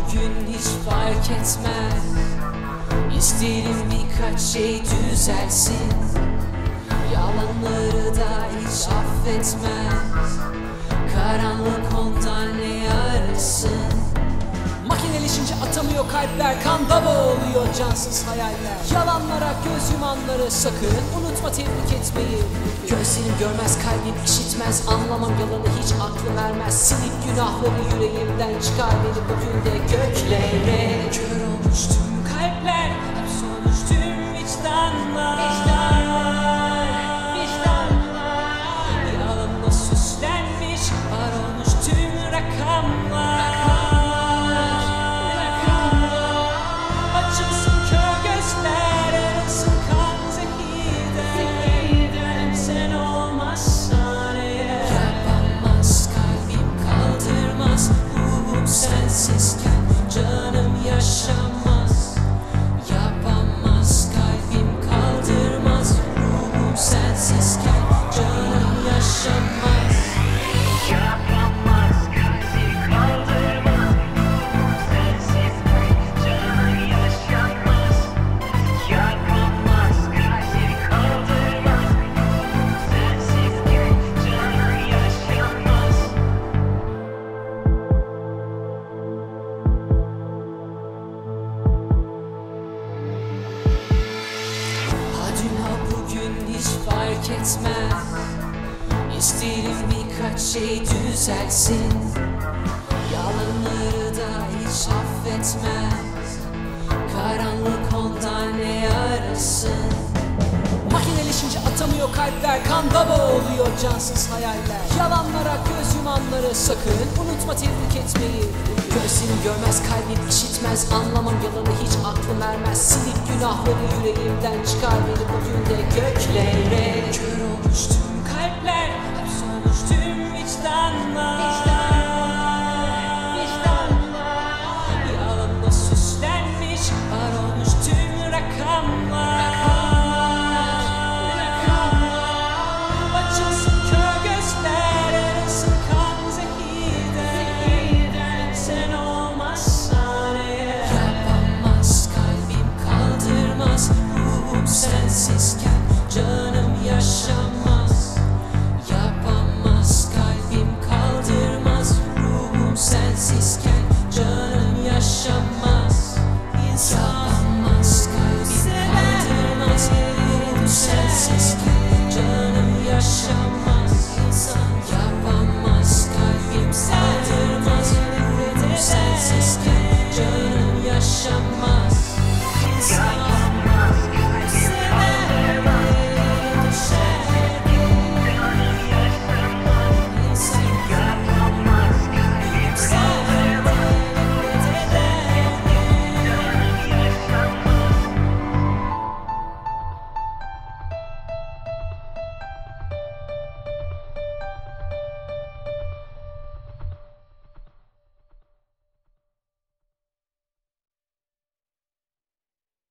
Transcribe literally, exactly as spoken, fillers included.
bugün hiç fark etmez. İsterim birkaç şey düzelsin. Yalanları da hiç affetmez. Karanlık ondan ne yarısın. Makineleşince atamıyor kalpler, kanda boğuluyor cansız hayaller. Yalanlara göz yumanları sakın unutma tebrik etmeyi. Gözlerim görmez, kalbim işitmez, anlamam yalanı hiç aklım ermez. Silip günahları yüreğimden çıkar beni bugün de göklere. Kör olmuş tüm kalpler, hapsolmuş tüm vicdanlar. Vicdanlar, yalanla süslenmiş, var olmuş tüm rakamlar. Sensizken canım yaşamaz. Yapamaz kalbim kaldırmaz. Ruhum sensizken canım yaşamaz. Yapamaz kalbim kaldırmaz. Ruhum sensizken canım yaşamaz. Yapamaz kalbim kaldırmaz. Ruhum sensizken canım yaşamaz. Bugün hiç fark etmez. İsterim birkaç şey düzelsin. Yalanları da hiç affetmez. Karanlık ondan ne yarısın. Makineleşince atamıyor kalpler, kanda boğuluyor cansız hayaller. Yalanlara göz yumanları sakın unutma tebrik etmeyi. Gözlerim görmez, kalbim işitmez, anlamam yalanı hiç aklım ermez. Silip günahları yüreğimden çıkar beni bugün de göklere. Kör olmuş tüm kalpler, hapsolmuş tüm vicdanlar. Vicdanlar, yalanla süslenmiş, var olmuş tüm rakamlar. Sensizken canım yaşamaz. Yapamaz kalbim kaldırmaz. Ruhum sensizken canım yaşamaz. Yapamaz kalbim kaldırmaz. Ruhum sensizken canım yaşamaz. Yapamaz kalbim kaldırmaz. Ruhum sensizken canım yaşamaz.